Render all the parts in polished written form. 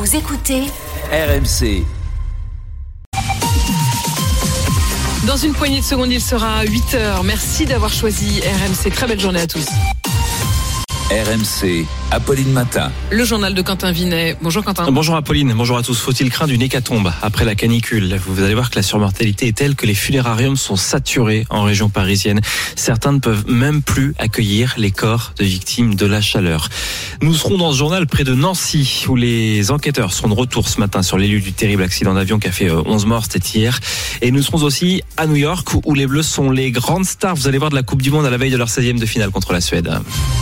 Vous écoutez RMC. Dans une poignée de secondes, il sera 8h. Merci d'avoir choisi RMC. Très belle journée à tous. RMC, Apolline Matin. Le journal de Quentin Vinet. Bonjour Quentin. Bonjour Apolline, bonjour à tous. Faut-il craindre une hécatombe après la canicule ? Vous allez voir que la surmortalité est telle que les funérariums sont saturés en région parisienne. Certains ne peuvent même plus accueillir les corps de victimes de la chaleur. Nous serons dans ce journal près de Nancy, où les enquêteurs seront de retour ce matin sur les lieux du terrible accident d'avion qui a fait 11 morts, c'était hier. Et nous serons aussi à New York, où les Bleus sont les grandes stars. Vous allez voir de la Coupe du Monde à la veille de leur 16e de finale contre la Suède.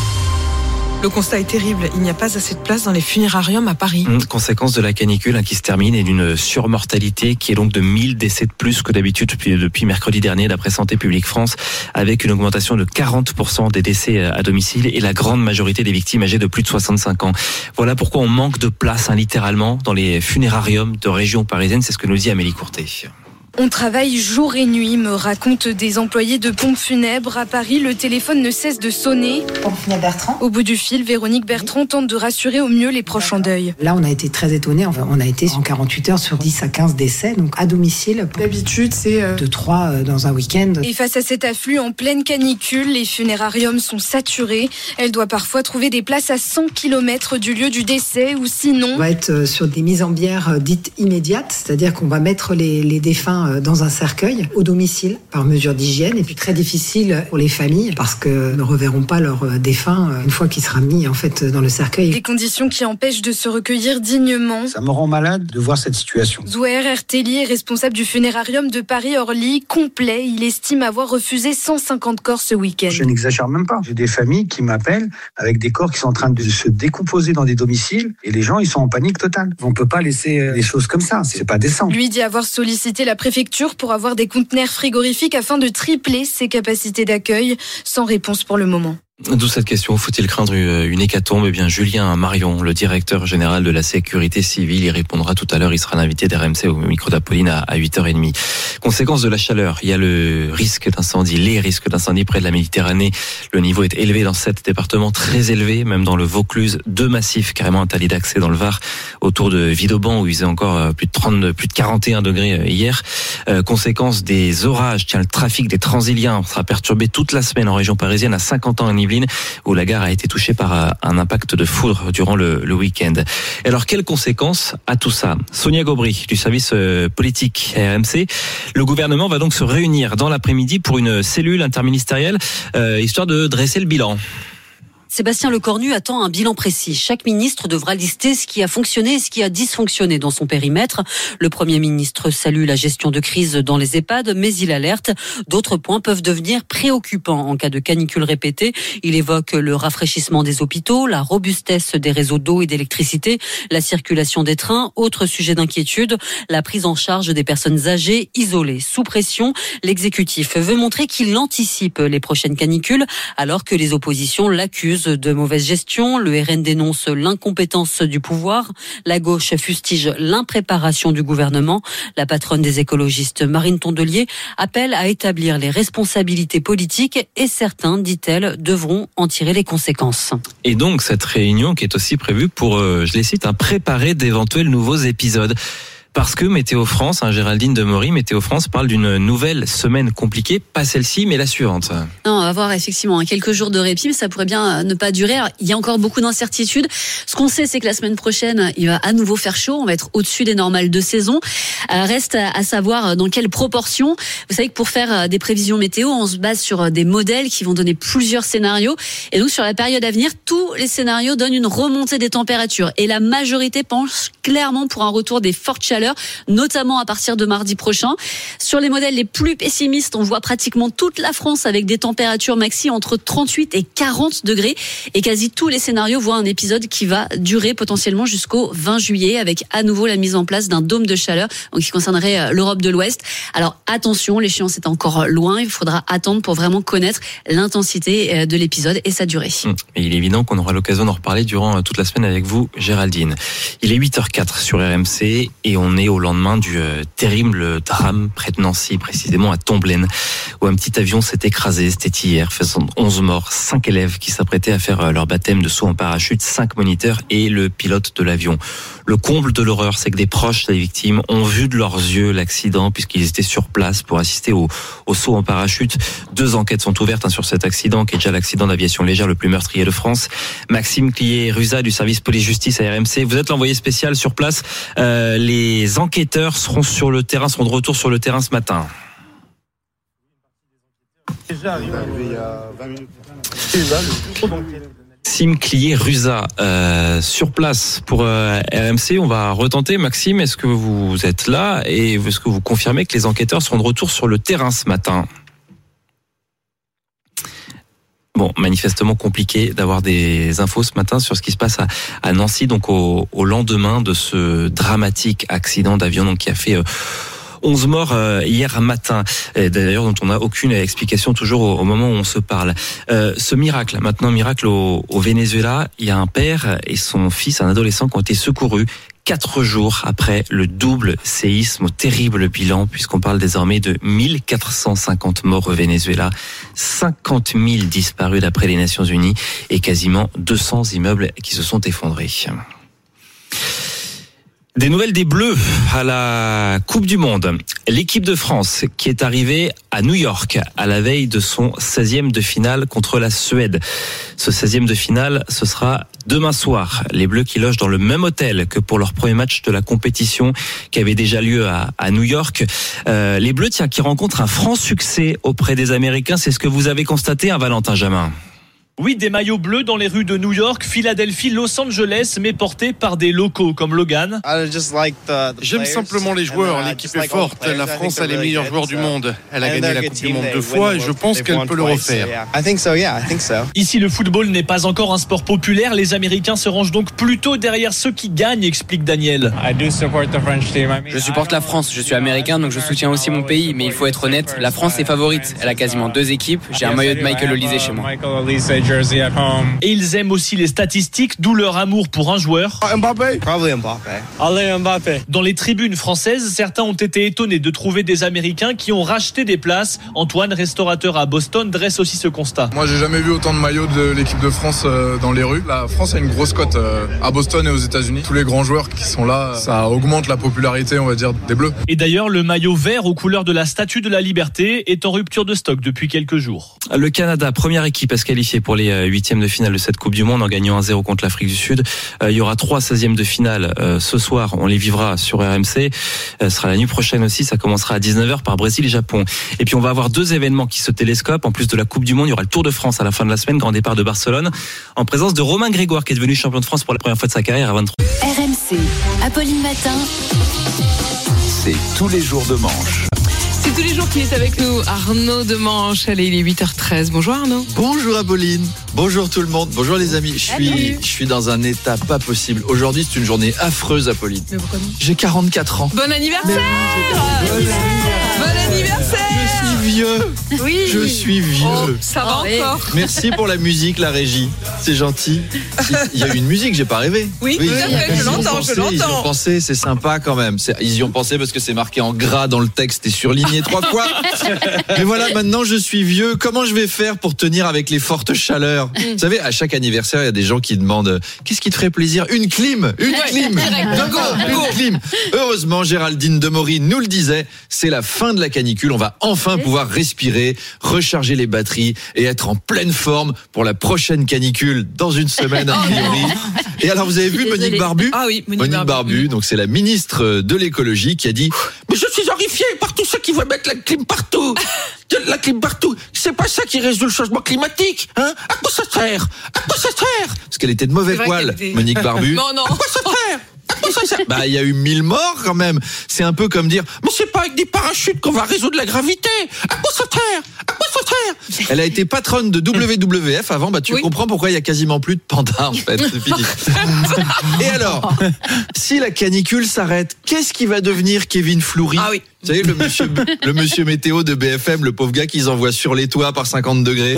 Le constat est terrible. Il n'y a pas assez de place dans les funérariums à Paris. Conséquence de la canicule qui se termine et d'une surmortalité qui est donc de 1000 décès de plus que d'habitude depuis mercredi dernier, d'après Santé publique France, avec une augmentation de 40% des décès à domicile et la grande majorité des victimes âgées de plus de 65 ans. Voilà pourquoi on manque de place, littéralement, dans les funérariums de région parisienne. C'est ce que nous dit Amélie Courtet. On travaille jour et nuit, me racontent des employés de pompes funèbres. À Paris, le téléphone ne cesse de sonner. Pompe funèbre Bertrand. Au bout du fil, Véronique Bertrand tente de rassurer au mieux les proches en deuil. Là, on a été très étonnés. On a été en 48 heures sur 10 à 15 décès, donc à domicile. D'habitude, c'est de 3 dans un week-end. Et face à cet afflux en pleine canicule, les funérariums sont saturés. Elle doit parfois trouver des places à 100 km du lieu du décès ou sinon... On va être sur des mises en bière dites immédiates, c'est-à-dire qu'on va mettre les défunts dans un cercueil au domicile par mesure d'hygiène, et puis très difficile pour les familles parce que ne reverront pas leur défunt une fois qu'il sera mis en fait dans le cercueil. Des conditions qui empêchent de se recueillir dignement. Ça me rend malade de voir cette situation. Zouer Erteli est responsable du funérarium de Paris-Orly, complet. Il estime avoir refusé 150 corps ce week-end. Je n'exagère même pas. J'ai des familles qui m'appellent avec des corps qui sont en train de se décomposer dans des domiciles et les gens ils sont en panique totale. On peut pas laisser des choses comme ça, c'est pas décent. Lui dit avoir sollicité la préfecture pour avoir des conteneurs frigorifiques afin de tripler ses capacités d'accueil, sans réponse pour le moment. D'où cette question, faut-il craindre une hécatombe ? Eh bien, Julien Marion, le directeur général de la sécurité civile, y répondra tout à l'heure. Il sera l'invité d'RMC au micro d'Apolline à 8h30. Conséquence de la chaleur, il y a le risque d'incendie, les risques d'incendie près de la Méditerranée. Le niveau est élevé dans 7 départements, très élevé, même dans le Vaucluse. 2 massifs carrément interdits d'accès dans le Var, autour de Vidauban, où il faisait encore plus de 41 degrés hier. Conséquence des orages, le trafic des Transiliens sera perturbé toute la semaine en région parisienne, à 50 ans en Yvelines, où la gare a été touchée par un impact de foudre durant le week-end. Et alors, quelles conséquences à tout ça ? Sonia Gobry, du service politique RMC. Le gouvernement va donc se réunir dans l'après-midi pour une cellule interministérielle, histoire de dresser le bilan. Sébastien Lecornu attend un bilan précis. Chaque ministre devra lister ce qui a fonctionné et ce qui a dysfonctionné dans son périmètre. Le Premier ministre salue la gestion de crise dans les EHPAD, mais il alerte. D'autres points peuvent devenir préoccupants en cas de canicule répétée. Il évoque le rafraîchissement des hôpitaux, la robustesse des réseaux d'eau et d'électricité, la circulation des trains. Autre sujet d'inquiétude, la prise en charge des personnes âgées isolées. Sous pression, l'exécutif veut montrer qu'il anticipe les prochaines canicules, alors que les oppositions l'accusent de mauvaise gestion. Le RN dénonce l'incompétence du pouvoir. La gauche fustige l'impréparation du gouvernement. La patronne des écologistes, Marine Tondelier, appelle à établir les responsabilités politiques et certains, dit-elle, devront en tirer les conséquences. Et donc, cette réunion qui est aussi prévue pour, je les cite, préparer d'éventuels nouveaux épisodes. Parce que Météo France, Géraldine Demery, Météo France parle d'une nouvelle semaine compliquée, pas celle-ci, mais la suivante. Non, on va voir effectivement quelques jours de répit, mais ça pourrait bien ne pas durer. Alors, il y a encore beaucoup d'incertitudes. Ce qu'on sait, c'est que la semaine prochaine, il va à nouveau faire chaud. On va être au-dessus des normales de saison. Reste à savoir dans quelle proportion. Vous savez que pour faire des prévisions météo, on se base sur des modèles qui vont donner plusieurs scénarios. Et donc, sur la période à venir, tous les scénarios donnent une remontée des températures. Et la majorité penche clairement pour un retour des fortes chaleurs, notamment à partir de mardi prochain. Sur les modèles les plus pessimistes, on voit pratiquement toute la France avec des températures maxi entre 38 et 40 degrés. Et quasi tous les scénarios voient un épisode qui va durer potentiellement jusqu'au 20 juillet avec à nouveau la mise en place d'un dôme de chaleur, donc qui concernerait l'Europe de l'Ouest. Alors attention, l'échéance est encore loin. Il faudra attendre pour vraiment connaître l'intensité de l'épisode et sa durée. Et il est évident qu'on aura l'occasion d'en reparler durant toute la semaine avec vous, Géraldine. Il est 8h04 sur RMC et on on est au lendemain du terrible drame près de Nancy, précisément à Tomblaine, où un petit avion s'est écrasé. C'était hier, faisant 11 morts, 5 élèves qui s'apprêtaient à faire leur baptême de saut en parachute, 5 moniteurs et le pilote de l'avion. Le comble de l'horreur, c'est que des proches des victimes ont vu de leurs yeux l'accident puisqu'ils étaient sur place pour assister au saut en parachute. 2 enquêtes sont ouvertes sur cet accident qui est déjà l'accident d'aviation légère le plus meurtrier de France. Maxime Clié-Ruza du service police-justice à RMC, vous êtes l'envoyé spécial sur place. Les enquêteurs seront de retour sur le terrain ce matin. Déjà arrivé il y a 20 minutes. Maxime Clié-Ruza sur place pour RMC. On va retenter. Maxime, est-ce que vous êtes là et est-ce que vous confirmez que les enquêteurs seront de retour sur le terrain ce matin ? Bon, manifestement compliqué d'avoir des infos ce matin sur ce qui se passe à Nancy, donc au lendemain de ce dramatique accident d'avion donc, qui a fait 11 morts hier matin, d'ailleurs dont on n'a aucune explication toujours au moment où on se parle. Ce miracle au Venezuela, il y a un père et son fils, un adolescent, qui ont été secourus 4 jours après le double séisme, au terrible bilan, puisqu'on parle désormais de 1450 morts au Venezuela, 50 000 disparus d'après les Nations Unies et quasiment 200 immeubles qui se sont effondrés. Des nouvelles des Bleus à la Coupe du Monde. L'équipe de France qui est arrivée à New York à la veille de son 16e de finale contre la Suède. Ce 16e de finale, ce sera demain soir. Les Bleus qui logent dans le même hôtel que pour leur premier match de la compétition qui avait déjà lieu à New York. Les Bleus, qui rencontrent un franc succès auprès des Américains. C'est ce que vous avez constaté, Valentin Jamin? Oui, des maillots bleus dans les rues de New York, Philadelphie, Los Angeles, mais portés par des locaux comme Logan. J'aime simplement les joueurs, l'équipe est forte, la France a les meilleurs joueurs du monde. Elle a gagné la Coupe du Monde 2 fois et je pense qu'elle peut le refaire. Ici, le football n'est pas encore un sport populaire, les Américains se rangent donc plutôt derrière ceux qui gagnent, explique Daniel. Je supporte la France, je suis américain donc je soutiens aussi mon pays, mais il faut être honnête, la France est favorite. Elle a quasiment 2 équipes, j'ai un maillot de Michael Olise chez moi. Et ils aiment aussi les statistiques, d'où leur amour pour un joueur. Mbappé. Dans les tribunes françaises, certains ont été étonnés de trouver des Américains qui ont racheté des places. Antoine, restaurateur à Boston, dresse aussi ce constat. Moi, j'ai jamais vu autant de maillots de l'équipe de France dans les rues. La France a une grosse cote à Boston et aux États-Unis. Tous les grands joueurs qui sont là, ça augmente la popularité, on va dire, des Bleus. Et d'ailleurs, le maillot vert aux couleurs de la Statue de la Liberté est en rupture de stock depuis quelques jours. Le Canada, première équipe à se qualifier pour les 8e de finale de cette Coupe du Monde en gagnant 1-0 contre l'Afrique du Sud. Il y aura 3 16e de finale ce soir. On les vivra sur RMC. Ce sera la nuit prochaine aussi. Ça commencera à 19h par Brésil et Japon. Et puis on va avoir 2 événements qui se télescopent. En plus de la Coupe du Monde, il y aura le Tour de France à la fin de la semaine, grand départ de Barcelone, en présence de Romain Grégoire qui est devenu champion de France pour la première fois de sa carrière à 23. RMC, Apolline Matin. C'est tous les jours de manche. C'est tous les jours qu'il est avec nous, Arnaud Demanche. Allez, il est 8h13. Bonjour Arnaud. Bonjour Apolline. Bonjour tout le monde. Bonjour les amis. Je suis dans un état pas possible. Aujourd'hui, c'est une journée affreuse, Apolline. Mais pourquoi non ? J'ai 44 ans. Bon anniversaire. Bon anniversaire. Je suis vieux. Oui. Je suis vieux. Oh, ça va encore. Merci pour la musique, la régie. C'est gentil. Il y a eu une musique, j'ai pas rêvé. Oui, tout à fait, je l'entends. Ils y ont pensé, c'est sympa quand même. Ils y ont pensé parce que c'est marqué en gras dans le texte et surligné 3 fois. Mais voilà, maintenant je suis vieux. Comment je vais faire pour tenir avec les fortes chaleurs ? Vous savez, à chaque anniversaire, il y a des gens qui demandent qu'est-ce qui te ferait plaisir ? Une clim. Une clim. Heureusement, Géraldine Demory nous le disait, c'est la fin de la canicule. On va enfin pouvoir respirer, recharger les batteries et être en pleine forme pour la prochaine canicule dans une semaine a priori. Et alors, vous avez vu Monique Barbu ? Ah oui, Monique Barbu, donc c'est la ministre de l'écologie qui a dit « Mais je suis horrifiée par tous ceux qui veulent mettre la clim partout. La clim partout. C'est pas ça qui résout le changement climatique. Hein ? À quoi ça sert ? Parce qu'elle était de mauvais poil, Monique Barbu. Non. À quoi ça sert ? Bah, il y a eu 1000 morts quand même. C'est un peu comme dire, mais c'est pas avec des parachutes qu'on va résoudre la gravité. À quoi ça sert ? Elle a été patronne de WWF avant. Bah, tu comprends pourquoi il y a quasiment plus de pandas en fait. C'est fini. Et alors, si la canicule s'arrête, qu'est-ce qui va devenir Kevin Fleury ? Ah oui. Vous savez, le monsieur météo de BFM, le pauvre gars qu'ils envoient sur les toits par 50 degrés.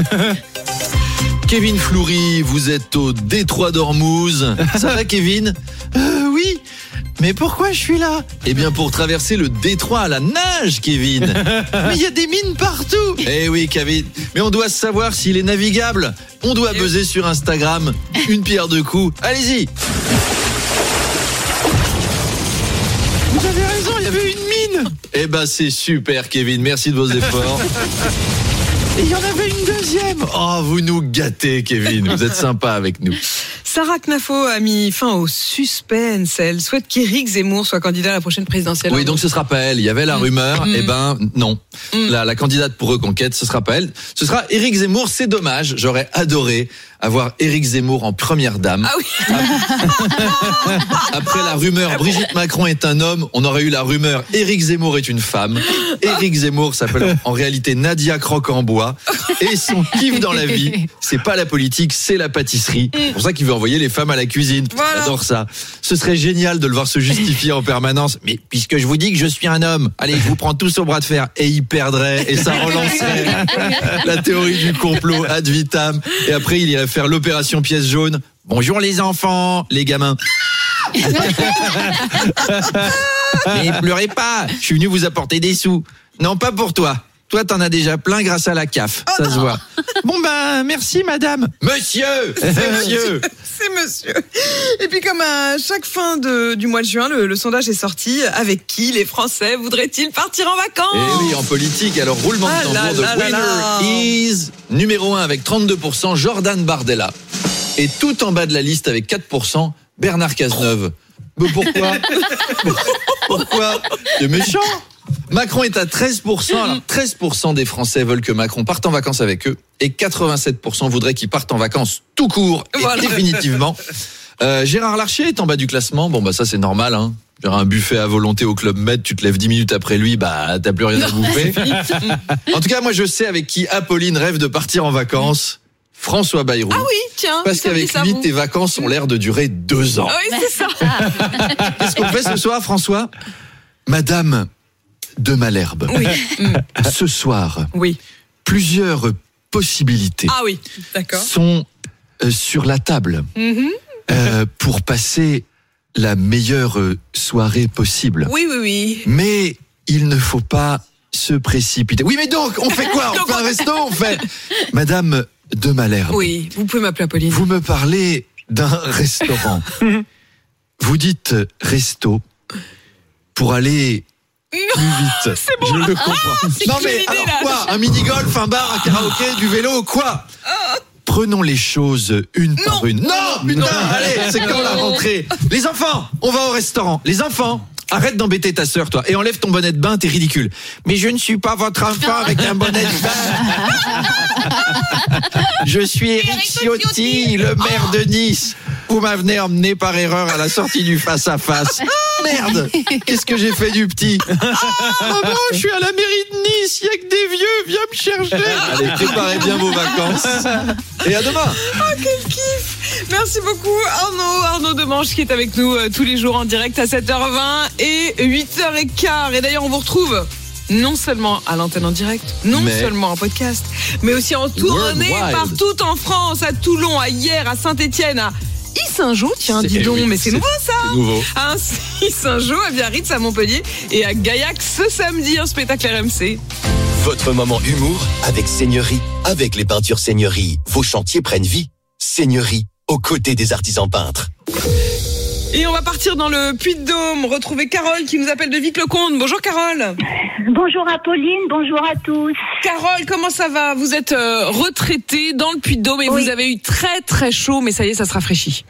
Kevin Fleury, vous êtes au Détroit d'Ormuz. Ça va, Kevin ? Oui. Mais pourquoi je suis là ? Eh bien pour traverser le détroit à la nage, Kevin. Mais il y a des mines partout. Eh oui, Kevin. Mais on doit savoir s'il est navigable. On doit buzzer sur Instagram. Une pierre deux coups. Allez-y. Vous avez raison, il y avait une mine. Eh ben c'est super, Kevin. Merci de vos efforts. Et il y en avait une deuxième. Oh, vous nous gâtez, Kevin. Vous êtes sympa avec nous. Sarah Knafo a mis fin au suspense. Elle souhaite qu'Éric Zemmour soit candidat à la prochaine présidentielle. Oui, donc ce sera pas elle. Il y avait la rumeur. Eh ben, non. La candidate pour Reconquête, ce sera pas elle. Ce sera Éric Zemmour. C'est dommage. J'aurais adoré avoir Éric Zemmour en première dame. Ah oui. Après la rumeur Brigitte Macron est un homme, on aurait eu la rumeur Éric Zemmour est une femme. Éric Zemmour s'appelle en réalité Nadia Croque-en-Bois. Et son kiff dans la vie, c'est pas la politique, c'est la pâtisserie. C'est pour ça qu'il veut envoyer les femmes à la cuisine. Voilà. J'adore ça. Ce serait génial de le voir se justifier en permanence. Mais puisque je vous dis que je suis un homme, allez, je vous prends tous au bras de fer. Et il perdrait, et ça relancerait la théorie du complot ad vitam. Et après, il irait faire l'opération pièce jaune. Bonjour les enfants, les gamins. Mais pleurez pas, je suis venu vous apporter des sous. Non, pas pour toi. Toi, t'en as déjà plein grâce à la CAF, ça se voit. Bon ben, merci madame. Monsieur, c'est monsieur. C'est monsieur. Et puis comme à chaque fin du mois de juin, le sondage est sorti. Avec qui les Français voudraient-ils partir en vacances ? Eh oui, en politique, alors roulement de tambour de winner is numéro 1 avec 32%, Jordan Bardella. Et tout en bas de la liste avec 4%, Bernard Cazeneuve. Mais pourquoi ? Pourquoi ? C'est méchant. Macron est à 13%. Alors 13% des Français veulent que Macron parte en vacances avec eux. Et 87% voudraient qu'il parte en vacances tout court et définitivement. Gérard Larcher est en bas du classement. Bon, bah ça c'est normal, hein. Un buffet à volonté au Club Med, tu te lèves 10 minutes après lui, bah t'as plus rien à bouffer. En tout cas, moi je sais avec qui Apolline rêve de partir en vacances. François Bayrou. Ah oui, tiens. Parce qu'avec lui, tes vacances ont l'air de durer 2 ans. Oui, c'est ça. Qu'est-ce qu'on fait ce soir, François ? Madame de Malherbe. Oui. Ce soir, oui. Plusieurs possibilités sont sur la table pour passer la meilleure soirée possible. Oui. Mais il ne faut pas se précipiter. Oui, mais donc, on fait quoi ? On fait un resto ? On fait... Madame de Malherbe. Oui, vous pouvez m'appeler Apolline. Vous me parlez d'un restaurant. Vous dites resto pour aller plus vite. C'est bon. Je le comprends. Non mais alors quoi ? Un mini-golf, un bar, un karaoké, du vélo, quoi ? Prenons les choses une par une. Non, putain, allez, c'est quand la rentrée ? Les enfants, on va au restaurant. Les enfants, arrête d'embêter ta sœur, toi, et enlève ton bonnet de bain, t'es ridicule. Mais je ne suis pas votre enfant avec un bonnet de bain. Je suis Éric Ciotti, le maire de Nice. Vous m'avez emmené par erreur à la sortie du face-à-face. Merde, qu'est-ce que j'ai fait du petit ? Maman, je suis à la mairie de Nice, il y a que des vieux, viens me chercher. Allez, préparez bien vos vacances. Et à demain. Oh, quel kiff. Merci beaucoup Arnaud Demange qui est avec nous tous les jours en direct à 7h20 et 8h15. Et d'ailleurs, on vous retrouve non seulement à l'antenne en direct, seulement en podcast, mais aussi en tournée partout en France, à Toulon, à Hyères, à Saint-Étienne, à Saint-Jean, tiens, dis donc, mais c'est nouveau ça. C'est nouveau. À Saint-Jean, à Biarritz, à Montpellier et à Gaillac ce samedi, un spectacle RMC. Votre moment humour avec Seigneurie. Avec les peintures Seigneurie, vos chantiers prennent vie. Seigneurie, aux côtés des artisans peintres. Et on va partir dans le Puy-de-Dôme, retrouver Carole qui nous appelle de Vic-le-Comte. Bonjour Carole. Bonjour Apolline, bonjour à tous. Carole, comment ça va ? Vous êtes retraitée dans le Puy-de-Dôme et vous avez eu très très chaud, mais ça y est, ça se rafraîchit.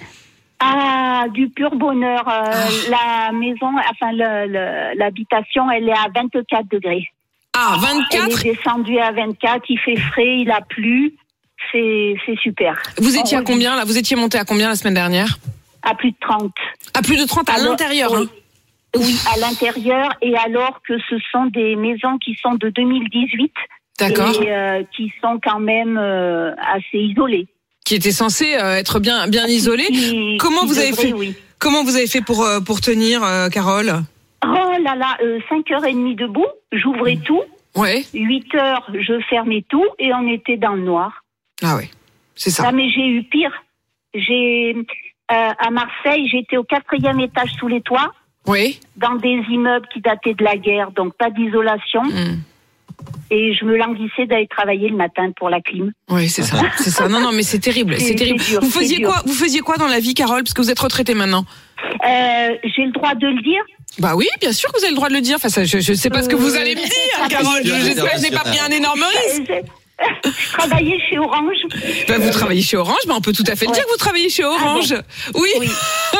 Ah, du pur bonheur. La maison, enfin l'habitation, elle est à 24 degrés. Ah, 24 ? Elle est descendue à 24, il fait frais, il a plu. C'est super. Vous étiez à combien là ? Vous étiez monté à combien la semaine dernière ? À plus de 30. À plus de 30 à l'intérieur, oui. Oui, à l'intérieur, et alors que ce sont des maisons qui sont de 2018. D'accord. Et qui sont quand même assez isolées. Qui étaient censées être bien isolées. Comment vous avez fait ? Oui. Comment vous avez fait pour tenir, Carole ? Oh là là, 5h30 debout, j'ouvrais tout. Ouais. 8h, je fermais tout et on était dans le noir. Ah ouais, c'est ça. Ah, mais j'ai eu pire. À Marseille, j'étais au 4e étage sous les toits. Oui. Dans des immeubles qui dataient de la guerre, donc pas d'isolation. Et je me languissais d'aller travailler le matin pour la clim. Oui, c'est ça. C'est ça. Non, mais c'est terrible. C'est terrible. Dur, vous faisiez quoi dans la vie, Carole, parce que vous êtes retraitée maintenant? J'ai le droit de le dire. Bah oui, bien sûr que vous avez le droit de le dire. Enfin, ça, je sais pas ce que vous allez me dire, Carole. J'espère que je n'ai pas pris un énorme risque. Je travaillais chez Orange. Bah, vous travaillez chez Orange, on peut tout à fait le dire que vous travaillez chez Orange. Ah bon. Oui.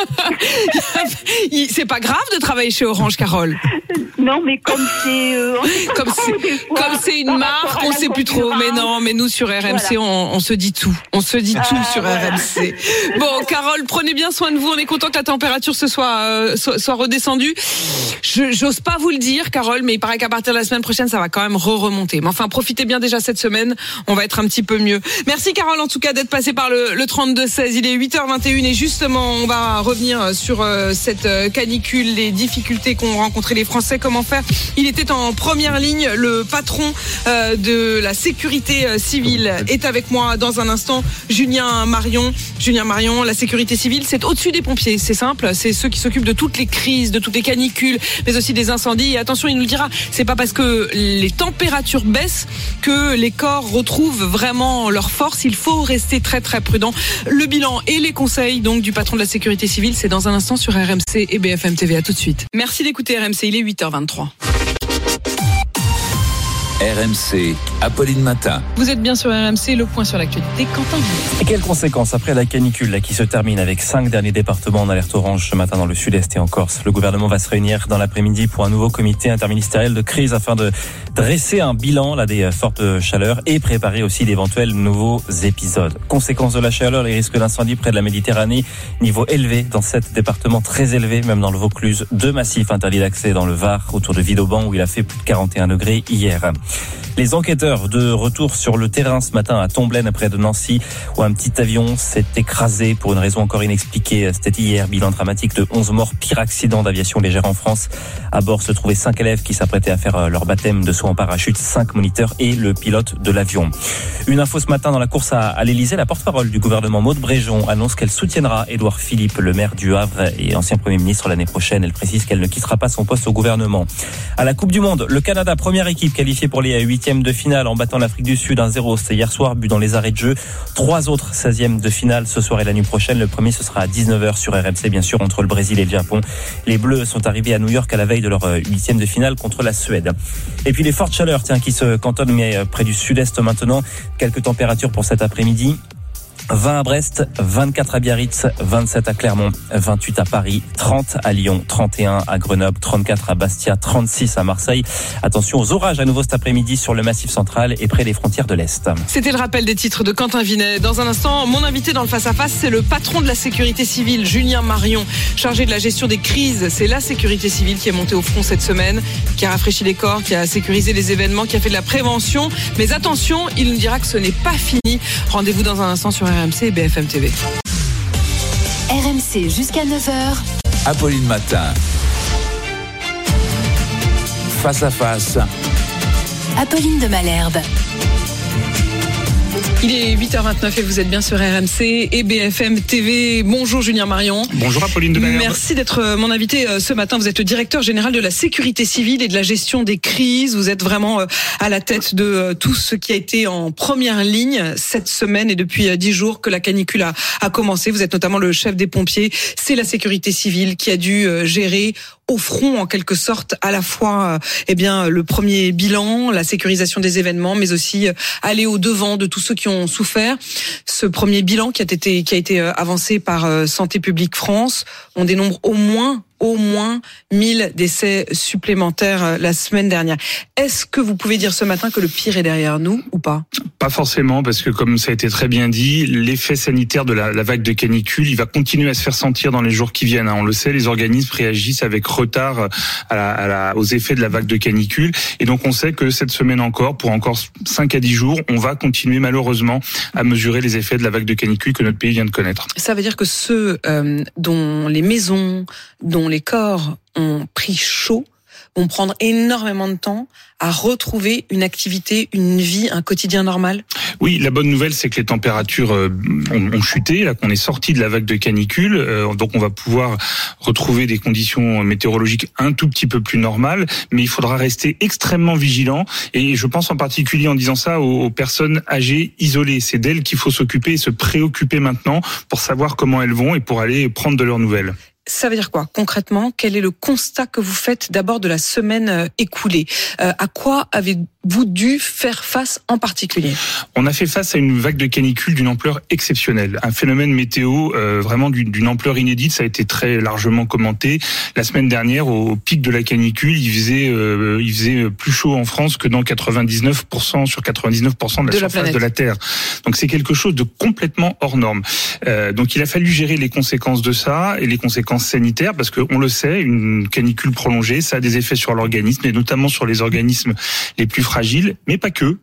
C'est pas grave de travailler chez Orange, Carole. Non, mais comme c'est une marque, on sait plus trop. Mais non, mais nous sur RMC, on se dit tout. On se dit tout sur RMC. Bon, Carole, prenez bien soin de vous. On est content que la température soit redescendue. J'ose pas vous le dire, Carole, mais il paraît qu'à partir de la semaine prochaine, ça va quand même remonter. Mais enfin, profitez bien déjà cette semaine. On va être un petit peu mieux. Merci, Carole, en tout cas, d'être passée par le 32-16. Il est 8h21 et justement, on va revenir sur cette canicule, les difficultés qu'ont rencontré les Français. Comment faire? Il était en première ligne. Le patron de la sécurité civile est avec moi dans un instant. Julien Marion, la sécurité civile, c'est au-dessus des pompiers. C'est simple. C'est ceux qui s'occupent de toutes les crises, de toutes les canicules, mais aussi des incendies. Et attention, il nous le dira, c'est pas parce que les températures baissent que les corps retrouvent vraiment leur force. Il faut rester très très prudent. Le bilan et les conseils donc du patron de la sécurité civile, c'est dans un instant sur RMC et BFM TV. À tout de suite. Merci d'écouter RMC, il est 8h23. RMC, Apolline Matin. Vous êtes bien sur RMC, le point sur l'actualité, Quentin Vinet. Et quelles conséquences après la canicule qui se termine avec 5 derniers départements en alerte orange ce matin dans le sud-est et en Corse? Le gouvernement va se réunir dans l'après-midi pour un nouveau comité interministériel de crise afin de dresser un bilan des fortes chaleurs et préparer aussi d'éventuels nouveaux épisodes. Conséquence de la chaleur, les risques d'incendie près de la Méditerranée, niveau élevé dans 7 départements, très élevé même dans le Vaucluse. 2 massifs interdits d'accès dans le Var autour de Villeauban où il a fait plus de 41 degrés hier. Les enquêteurs de retour sur le terrain ce matin à Tomblaine, près de Nancy, où un petit avion s'est écrasé pour une raison encore inexpliquée. C'était hier, bilan dramatique de 11 morts, pire accident d'aviation légère en France. À bord se trouvaient 5 élèves qui s'apprêtaient à faire leur baptême de saut en parachute, 5 moniteurs et le pilote de l'avion. Une info ce matin dans la course à l'Elysée, la porte-parole du gouvernement Maude Bréjon annonce qu'elle soutiendra Édouard Philippe, le maire du Havre et ancien Premier ministre l'année prochaine. Elle précise qu'elle ne quittera pas son poste au gouvernement. À la Coupe du Monde, le Canada, première équipe qualifiée pour les 8e de finale en battant l'Afrique du Sud 1-0. C'était hier soir, but dans les arrêts de jeu. 3 autres 16e de finale ce soir et la nuit prochaine. Le premier, ce sera à 19h sur RMC, bien sûr, entre le Brésil et le Japon. Les Bleus sont arrivés à New York à la veille de leur 8e de finale contre la Suède. Et puis les fortes chaleurs, qui se cantonnent mais près du sud-est maintenant. Quelques températures pour cet après-midi. 20 à Brest, 24 à Biarritz, 27 à Clermont, 28 à Paris, 30 à Lyon, 31 à Grenoble, 34 à Bastia, 36 à Marseille. Attention aux orages à nouveau cet après-midi sur le Massif central et près des frontières de l'Est. C'était le rappel des titres de Quentin Vinet. Dans un instant, mon invité dans le face-à-face, c'est le patron de la sécurité civile, Julien Marion, chargé de la gestion des crises. C'est la sécurité civile qui est montée au front cette semaine, qui a rafraîchi les corps, qui a sécurisé les événements, qui a fait de la prévention. Mais attention, il nous dira que ce n'est pas fini. Rendez-vous dans un instant sur RMC et BFM TV. RMC jusqu'à 9h. Apolline Matin. Face à face. Apolline de Malherbe. Il est 8h29 et vous êtes bien sur RMC et BFM TV. Bonjour Julien Marion. Bonjour Apolline de Malherbe. Merci d'être mon invité ce matin. Vous êtes le directeur général de la sécurité civile et de la gestion des crises. Vous êtes vraiment à la tête de tout ce qui a été en première ligne cette semaine et depuis 10 jours que la canicule a commencé. Vous êtes notamment le chef des pompiers. C'est la sécurité civile qui a dû gérer au front en quelque sorte à la fois le premier bilan, la sécurisation des événements, mais aussi aller au devant de tous ceux qui ont souffert. Ce premier bilan qui a été avancé par Santé publique France, on dénombre au moins 1000 décès supplémentaires la semaine dernière. Est-ce que vous pouvez dire ce matin que le pire est derrière nous ou pas? Pas forcément, parce que comme ça a été très bien dit, l'effet sanitaire de la vague de canicule, il va continuer à se faire sentir dans les jours qui viennent. On le sait, les organismes réagissent avec retard aux effets de la vague de canicule. Et donc on sait que cette semaine encore, pour encore 5 à 10 jours, on va continuer malheureusement à mesurer les effets de la vague de canicule que notre pays vient de connaître. Ça veut dire que ceux dont les maisons, dont les corps ont pris chaud, vont prendre énormément de temps à retrouver une activité, une vie, un quotidien normal? Oui, la bonne nouvelle, c'est que les températures ont chuté, là qu'on est sorti de la vague de canicule, donc on va pouvoir retrouver des conditions météorologiques un tout petit peu plus normales, mais il faudra rester extrêmement vigilant, et je pense en particulier en disant ça aux personnes âgées isolées. C'est d'elles qu'il faut s'occuper et se préoccuper maintenant pour savoir comment elles vont et pour aller prendre de leurs nouvelles. Ça veut dire quoi concrètement? Quel est le constat que vous faites d'abord de la semaine écoulée? À quoi avez-vous dû faire face en particulier? On a fait face à une vague de canicule d'une ampleur exceptionnelle, un phénomène météo vraiment d'une ampleur inédite. Ça a été très largement commenté. La semaine dernière, au pic de la canicule, il faisait plus chaud en France que dans 99% sur 99% de la surface de la Terre. Donc c'est quelque chose de complètement hors norme. Donc il a fallu gérer les conséquences de ça et les conséquences sanitaires, parce qu'on le sait, une canicule prolongée, ça a des effets sur l'organisme et notamment sur les organismes les plus fragiles, mais pas que.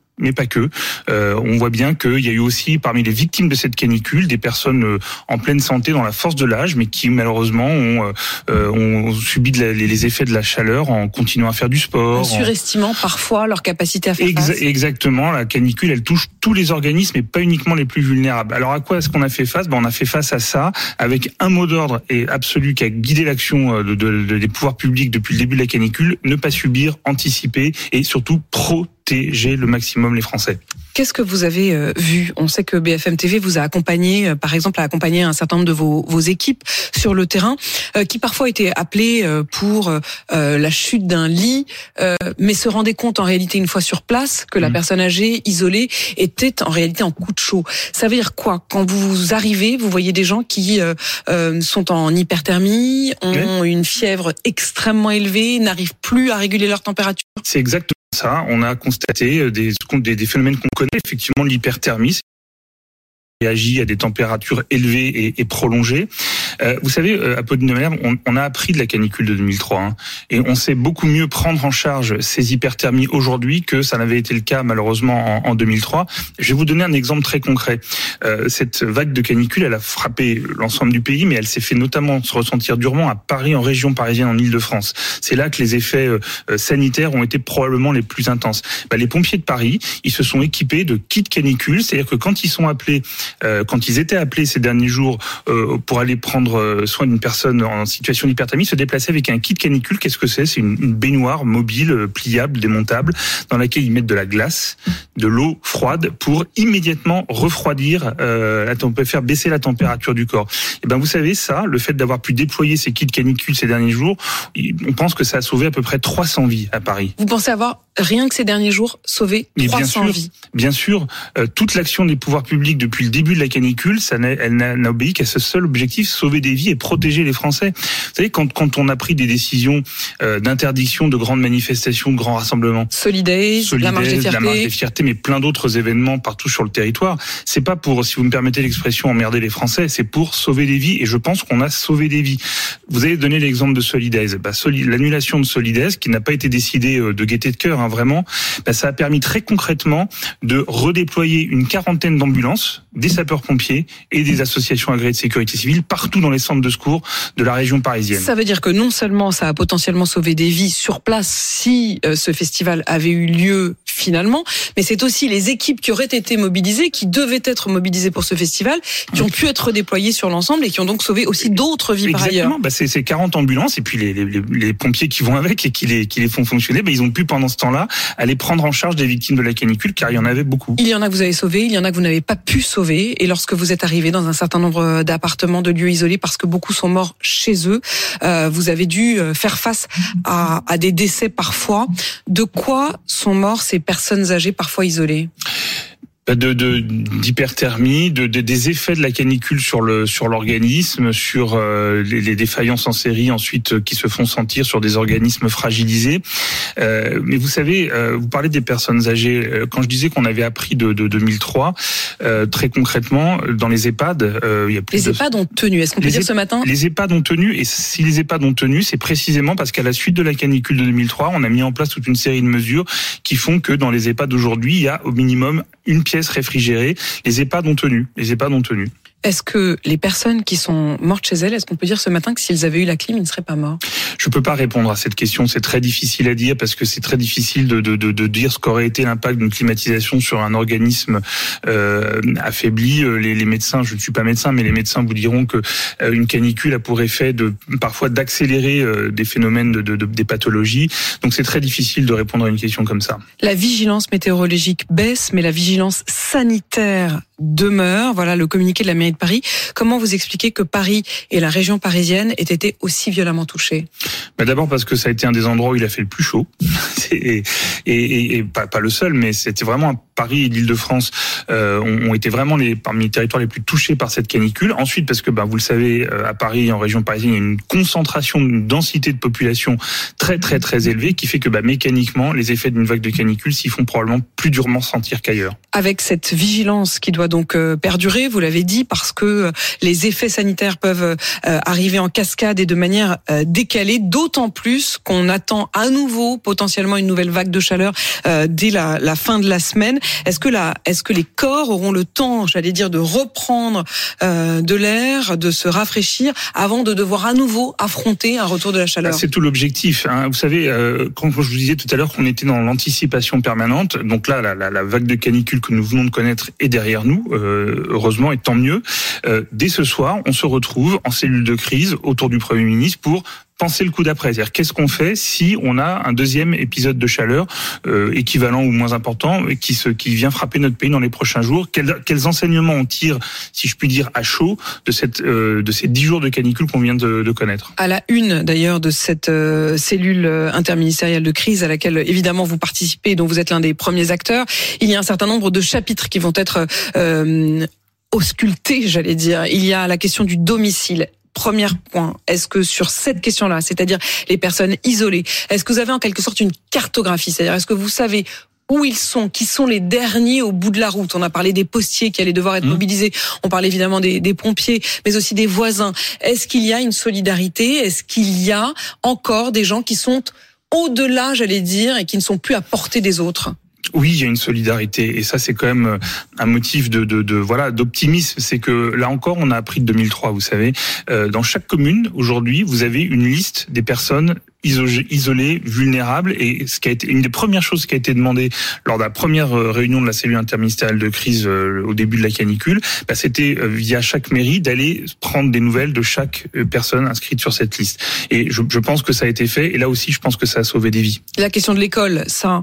On voit bien qu'il y a eu aussi parmi les victimes de cette canicule des personnes en pleine santé dans la force de l'âge, mais qui malheureusement ont subi les effets de la chaleur en continuant à faire du sport. En surestimant parfois leur capacité à faire face. Exactement, la canicule, elle touche tous les organismes et pas uniquement les plus vulnérables. Alors à quoi est-ce qu'on a fait face? On a fait face à ça avec un mot d'ordre et absolu qui a guidé l'action des pouvoirs publics depuis le début de la canicule: ne pas subir, anticiper et surtout protéger le maximum les Français. Qu'est-ce que vous avez vu? On sait que BFM TV vous a accompagné, par exemple, a accompagné un certain nombre de vos équipes sur le terrain, qui parfois étaient appelées pour la chute d'un lit, mais se rendaient compte en réalité une fois sur place que la personne âgée, isolée, était en réalité en coup de chaud. Ça veut dire quoi? Quand vous arrivez, vous voyez des gens qui sont en hyperthermie, ont une fièvre extrêmement élevée, n'arrivent plus à réguler leur température? C'est exactement ça. On a constaté des phénomènes qu'on connaît, effectivement l'hyperthermie, réagit à des températures élevées et prolongées. Vous savez, Apolline de Malherbe, on a appris de la canicule de 2003, et on sait beaucoup mieux prendre en charge ces hyperthermies aujourd'hui que ça n'avait été le cas malheureusement en 2003. Je vais vous donner un exemple très concret. Cette vague de canicule, elle a frappé l'ensemble du pays, mais elle s'est fait notamment se ressentir durement à Paris, en région parisienne, en Île-de-France. C'est là que les effets sanitaires ont été probablement les plus intenses. Les pompiers de Paris, ils se sont équipés de kits canicule, c'est-à-dire que quand ils étaient appelés ces derniers jours pour aller prendre soin d'une personne en situation d'hyperthermie, se déplaçaient avec un kit canicule. Qu'est-ce que c'est? C'est une baignoire mobile, pliable, démontable, dans laquelle ils mettent de la glace, de l'eau froide pour immédiatement refroidir, faire baisser la température du corps. Et vous savez ça, le fait d'avoir pu déployer ces kits canicule ces derniers jours, on pense que ça a sauvé à peu près 300 vies à Paris. Vous pensez avoir rien que ces derniers jours sauvé 300 vies? Bien sûr, toute l'action des pouvoirs publics depuis le début de la canicule, elle n'a obéi qu'à ce seul objectif: sauver des vies et protéger les Français. Vous savez, quand on a pris des décisions d'interdiction de grandes manifestations, de grands rassemblements, Solidaise, la marche des fiertés, mais plein d'autres événements partout sur le territoire, c'est pas pour, si vous me permettez l'expression, emmerder les Français, c'est pour sauver des vies, et je pense qu'on a sauvé des vies. Vous avez donné l'exemple de Solidaise. L'annulation de Solidaise, qui n'a pas été décidée de gaieté de cœur, vraiment, ça a permis très concrètement de redéployer une quarantaine d'ambulances, des sapeurs-pompiers et des associations agréées de sécurité civile partout dans les centres de secours de la région parisienne. Ça veut dire que non seulement ça a potentiellement sauvé des vies sur place si ce festival avait eu lieu finalement, mais c'est aussi les équipes qui auraient été mobilisées, qui devaient être mobilisées pour ce festival, qui ont pu être déployées sur l'ensemble et qui ont donc sauvé aussi d'autres vies par ailleurs. Exactement, c'est 40 ambulances et puis les pompiers qui vont avec et qui les font fonctionner, ils ont pu pendant ce temps-là aller prendre en charge des victimes de la canicule, car il y en avait beaucoup. Il y en a que vous avez sauvés, il y en a que vous n'avez pas pu sauver, et lorsque vous êtes arrivé dans un certain nombre d'appartements, de lieux isolés, parce que beaucoup sont morts chez eux, vous avez dû faire face à des décès parfois. De quoi sont morts ces personnes âgées parfois isolées? D'hyperthermie, des effets de la canicule sur l'organisme, sur les défaillances en série ensuite qui se font sentir sur des organismes fragilisés. Mais vous savez, vous parlez des personnes âgées. Quand je disais qu'on avait appris de 2003, très concrètement, dans les EHPAD, il y a plus EHPAD ont tenu. Est-ce qu'on peut dire ce matin? Les EHPAD ont tenu, et si les EHPAD ont tenu, c'est précisément parce qu'à la suite de la canicule de 2003, on a mis en place toute une série de mesures qui font que dans les EHPAD aujourd'hui, il y a au minimum une pièce réfrigérée. Les EHPAD ont tenu. Est-ce que les personnes qui sont mortes chez elles, est-ce qu'on peut dire ce matin que s'ils avaient eu la clim, ils ne seraient pas morts? Je peux pas répondre à cette question. C'est très difficile à dire parce que c'est très difficile de dire ce qu'aurait été l'impact d'une climatisation sur un organisme affaibli. Les médecins, je ne suis pas médecin, mais les médecins vous diront que une canicule a pour effet parfois d'accélérer des phénomènes des pathologies. Donc c'est très difficile de répondre à une question comme ça. La vigilance météorologique baisse, mais la vigilance sanitaire demeure. Voilà le communiqué de la mairie de Paris. Comment vous expliquez que Paris et la région parisienne aient été aussi violemment touchés ? D'abord parce que ça a été un des endroits où il a fait le plus chaud. Et pas le seul, mais c'était vraiment Paris et l'Île-de-France ont été vraiment parmi les territoires les plus touchés par cette canicule. Ensuite, parce que vous le savez, à Paris et en région parisienne, il y a une concentration, une densité de population très très très élevée qui fait que mécaniquement, les effets d'une vague de canicule s'y font probablement plus durement sentir qu'ailleurs. Avec cette vigilance qui doit donc perdurer, vous l'avez dit, parce que les effets sanitaires peuvent arriver en cascade et de manière décalée, d'autant plus qu'on attend à nouveau potentiellement une nouvelle vague de chaleur dès la fin de la semaine. Est-ce que les corps auront le temps, j'allais dire, de reprendre de l'air, de se rafraîchir avant de devoir à nouveau affronter un retour de la chaleur ? C'est tout l'objectif. Vous savez, quand je vous disais tout à l'heure qu'on était dans l'anticipation permanente, donc là, la vague de canicule que nous venons de connaître est derrière nous, heureusement, et tant mieux. Dès ce soir, on se retrouve en cellule de crise autour du Premier ministre pour penser le coup d'après. C'est-à-dire, qu'est-ce qu'on fait si on a un deuxième épisode de chaleur équivalent ou moins important qui vient frapper notre pays dans les prochains jours ? Quels enseignements on tire, si je puis dire, à chaud de ces 10 jours de canicule qu'on vient de connaître ? À la une, d'ailleurs, de cette cellule interministérielle de crise à laquelle, évidemment, vous participez et dont vous êtes l'un des premiers acteurs, il y a un certain nombre de chapitres qui vont être auscultés, j'allais dire. Il y a la question du domicile. Premier point, est-ce que sur cette question-là, c'est-à-dire les personnes isolées, est-ce que vous avez en quelque sorte une cartographie ? C'est-à-dire, est-ce que vous savez où ils sont, qui sont les derniers au bout de la route ? On a parlé des postiers qui allaient devoir être mobilisés, on parlait évidemment des pompiers, mais aussi des voisins. Est-ce qu'il y a une solidarité ? Est-ce qu'il y a encore des gens qui sont au-delà, j'allais dire, et qui ne sont plus à portée des autres ? Oui, il y a une solidarité et ça c'est quand même un motif d'optimisme. C'est que là encore on a appris de 2003, vous savez, dans chaque commune aujourd'hui vous avez une liste des personnes isolées, vulnérables, et ce qui a été une des premières choses qui a été demandée lors de la première réunion de la cellule interministérielle de crise au début de la canicule, c'était via chaque mairie d'aller prendre des nouvelles de chaque personne inscrite sur cette liste. Et je pense que ça a été fait, et là aussi je pense que ça a sauvé des vies. La question de l'école,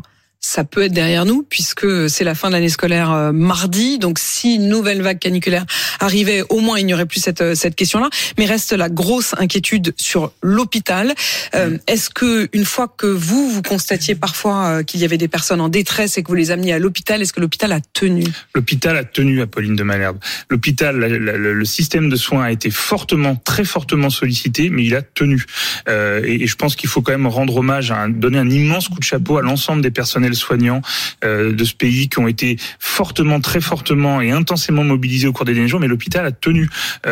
ça peut être derrière nous puisque c'est la fin de l'année scolaire mardi. Donc si une nouvelle vague caniculaire arrivait, au moins il n'y aurait plus cette question-là. Mais reste la grosse inquiétude sur l'hôpital. Est-ce que une fois que vous constatiez parfois qu'il y avait des personnes en détresse et que vous les ameniez à l'hôpital, est-ce que l'hôpital a tenu ? L'hôpital a tenu, Apolline de Malherbe. L'hôpital, le système de soins a été très fortement sollicité, mais il a tenu. Et je pense qu'il faut quand même rendre hommage, donner un immense coup de chapeau à l'ensemble des personnels soignants de ce pays qui ont été très fortement et intensément mobilisés au cours des derniers jours, mais l'hôpital a tenu.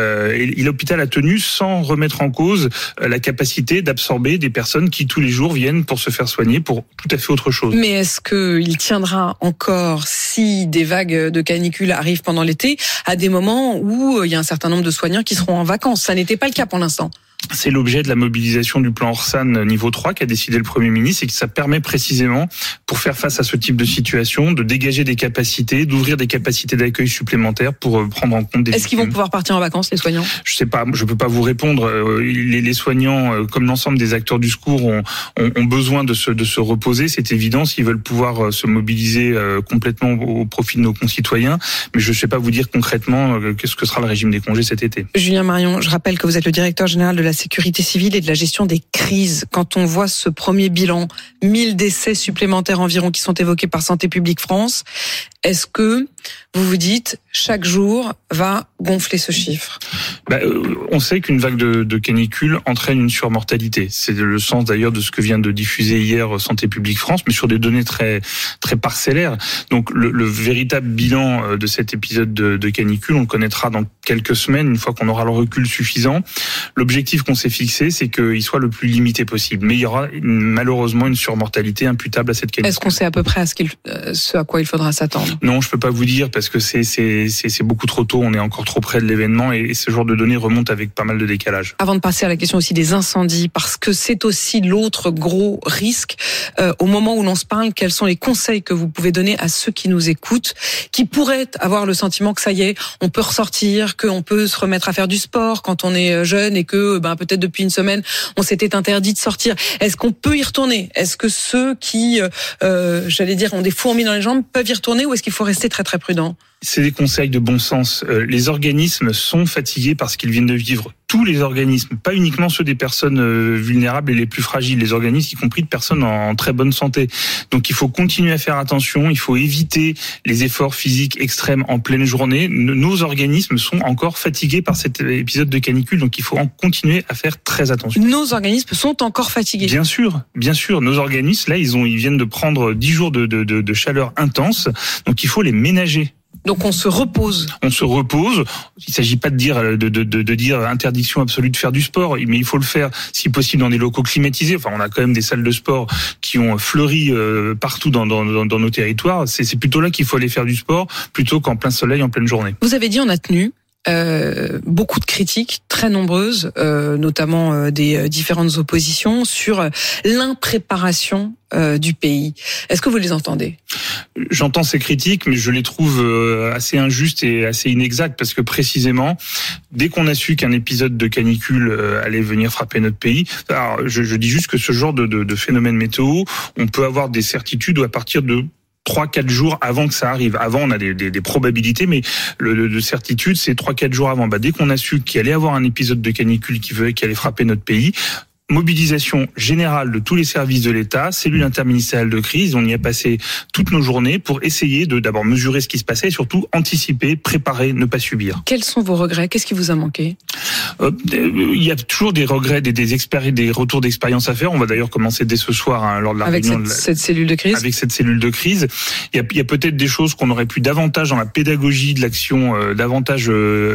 Et l'hôpital a tenu sans remettre en cause la capacité d'absorber des personnes qui tous les jours viennent pour se faire soigner pour tout à fait autre chose. Mais est-ce qu'il tiendra encore si des vagues de canicule arrivent pendant l'été à des moments où il y a un certain nombre de soignants qui seront en vacances ? Ça n'était pas le cas pour l'instant. C'est l'objet de la mobilisation du plan Orsan niveau 3 qu'a décidé le Premier ministre, et que ça permet précisément, pour faire face à ce type de situation, de dégager des capacités, d'ouvrir des capacités d'accueil supplémentaires pour prendre en compte des victimes. Est-ce qu'ils vont pouvoir partir en vacances, les soignants ? Je sais pas, je peux pas vous répondre. Les soignants, comme l'ensemble des acteurs du secours, ont besoin de se reposer, c'est évident, s'ils veulent pouvoir se mobiliser complètement au profit de nos concitoyens. Mais je sais pas vous dire concrètement qu'est-ce que sera le régime des congés cet été. Julien Marion, je rappelle que vous êtes le directeur général de la sécurité civile et de la gestion des crises. Quand on voit ce premier bilan, 1000 décès supplémentaires environ qui sont évoqués par Santé publique France, est-ce que vous vous dites chaque jour va gonfler ce chiffre ? On sait qu'une vague de canicule entraîne une surmortalité. C'est le sens d'ailleurs de ce que vient de diffuser hier Santé publique France, mais sur des données très très parcellaires. Donc le véritable bilan de cet épisode de canicule, on le connaîtra dans quelques semaines, une fois qu'on aura le recul suffisant. L'objectif qu'on s'est fixé, c'est qu'il soit le plus limité possible. Mais il y aura malheureusement une surmortalité imputable à cette canicule. Est-ce qu'on sait à peu près ce à quoi il faudra s'attendre ? Non, je peux pas vous dire. dire parce que c'est beaucoup trop tôt. On est encore trop près de l'événement et ce genre de données remonte avec pas mal de décalage. Avant de passer à la question aussi des incendies, parce que c'est aussi l'autre gros risque, au moment où l'on se parle, quels sont les conseils que vous pouvez donner à ceux qui nous écoutent, qui pourraient avoir le sentiment que ça y est, on peut ressortir, qu'on peut se remettre à faire du sport quand on est jeune et que peut-être depuis une semaine, on s'était interdit de sortir. Est-ce qu'on peut y retourner ? Est-ce que ceux qui, ont des fourmis dans les jambes peuvent y retourner ou est-ce qu'il faut rester très très prudent ? C'est des conseils de bon sens. Les organismes sont fatigués parce qu'ils viennent de vivre. Tous les organismes, pas uniquement ceux des personnes vulnérables et les plus fragiles, les organismes y compris de personnes en très bonne santé. Donc il faut continuer à faire attention, il faut éviter les efforts physiques extrêmes en pleine journée. Nos organismes sont encore fatigués par cet épisode de canicule, donc il faut en continuer à faire très attention. Nos organismes sont encore fatigués. Bien sûr. Nos organismes, là, ils viennent de prendre 10 jours de chaleur intense, donc il faut les ménager. Donc on se repose. Il ne s'agit pas de dire interdiction absolue de faire du sport, mais il faut le faire si possible dans des locaux climatisés. Enfin, on a quand même des salles de sport qui ont fleuri partout dans nos territoires. C'est plutôt là qu'il faut aller faire du sport plutôt qu'en plein soleil, en pleine journée. Vous avez dit on a tenu. Beaucoup de critiques, très nombreuses, notamment des différentes oppositions sur l'impréparation du pays. Est-ce que vous les entendez ? J'entends ces critiques, mais je les trouve assez injustes et assez inexactes parce que précisément, dès qu'on a su qu'un épisode de canicule allait venir frapper notre pays, alors je dis juste que ce genre de phénomène météo, on peut avoir des certitudes à partir de 3-4 jours avant que ça arrive. Avant, on a des probabilités, mais de certitude, c'est 3-4 jours avant. Dès qu'on a su qu'il allait y avoir un épisode de canicule qui allait frapper notre pays, mobilisation générale de tous les services de l'État, cellule interministérielle de crise, on y a passé toutes nos journées pour essayer de d'abord mesurer ce qui se passait et surtout anticiper, préparer, ne pas subir. Quels sont vos regrets ? Qu'est-ce qui vous a manqué ? Il y a toujours des regrets, des retours d'expérience à faire. On va d'ailleurs commencer dès ce soir lors de la réunion cette cellule de crise. Avec cette cellule de crise, il y a peut-être des choses qu'on aurait pu davantage dans la pédagogie de l'action, davantage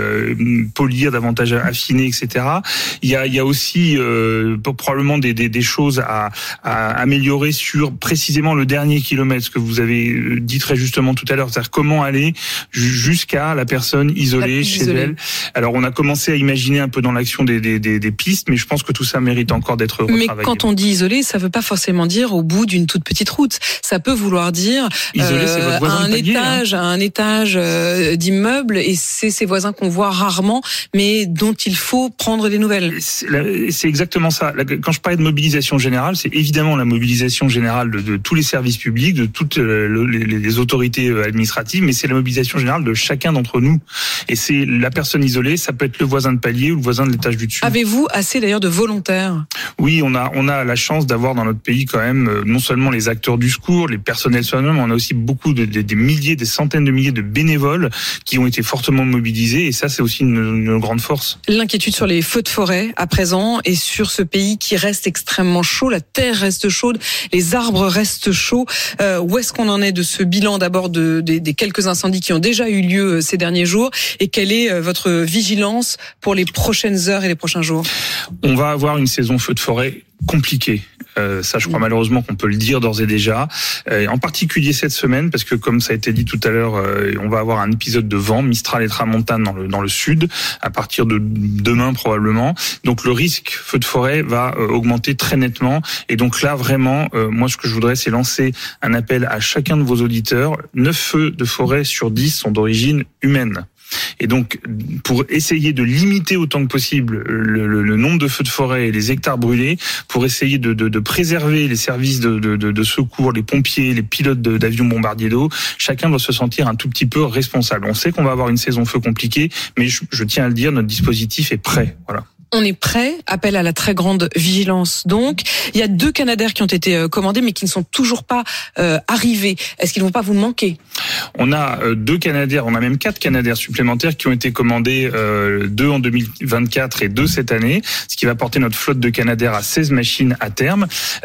polir, davantage affiner, etc. Il y a aussi probablement des choses à améliorer sur précisément le dernier kilomètre, ce que vous avez dit très justement tout à l'heure, c'est-à-dire comment aller jusqu'à la personne isolée chez elle. Alors on a commencé à imaginer un peu dans l'action des pistes, mais je pense que tout ça mérite encore d'être retravaillé. Mais quand on dit isolé, ça veut pas forcément dire au bout d'une toute petite route. Ça peut vouloir dire isolé, c'est votre voisin de palier, un étage d'immeuble, et c'est ces voisins qu'on voit rarement, mais dont il faut prendre des nouvelles. C'est exactement ça. Quand je parlais de mobilisation générale, c'est évidemment la mobilisation générale de tous les services publics, de toutes les autorités administratives, mais c'est la mobilisation générale de chacun d'entre nous. Et c'est la personne isolée, ça peut être le voisin de palier ou le voisin de l'étage du dessus. Avez-vous assez d'ailleurs de volontaires ? Oui, on a la chance d'avoir dans notre pays quand même non seulement les acteurs du secours, les personnels soignants, mais on a aussi beaucoup des milliers, des centaines de milliers de bénévoles qui ont été fortement mobilisés, et ça c'est aussi une grande force. L'inquiétude sur les feux de forêt à présent et sur ce pays qui reste extrêmement chaud, la terre reste chaude, les arbres restent chauds. Où est-ce qu'on en est de ce bilan d'abord des quelques incendies qui ont déjà eu lieu ces derniers jours, et quelle est votre vigilance pour les prochaines heures et les prochains jours ? On va avoir une saison feu de forêt compliquée. Ça, je crois malheureusement qu'on peut le dire d'ores et déjà. En particulier cette semaine, parce que comme ça a été dit tout à l'heure, on va avoir un épisode de vent, Mistral et Tramontane dans le sud, à partir de demain probablement. Donc le risque feu de forêt va augmenter très nettement. Et donc là, vraiment, moi ce que je voudrais, c'est lancer un appel à chacun de vos auditeurs. 9 feux de forêt sur 10 sont d'origine humaine. Et donc, pour essayer de limiter autant que possible le nombre de feux de forêt et les hectares brûlés, pour essayer de préserver les services de secours, les pompiers, les pilotes d'avions bombardiers d'eau, chacun doit se sentir un tout petit peu responsable. On sait qu'on va avoir une saison feu compliquée, mais je tiens à le dire, notre dispositif est prêt. Voilà. On est prêt, appel à la très grande vigilance. Donc, il y a 2 Canadair qui ont été commandés, mais qui ne sont toujours pas arrivés. Est-ce qu'ils ne vont pas vous manquer ? On a 2 Canadair, on a même 4 Canadair supplémentaires qui ont été commandés, 2 en 2024 et 2 cette année, ce qui va porter notre flotte de Canadair à 16 machines à terme.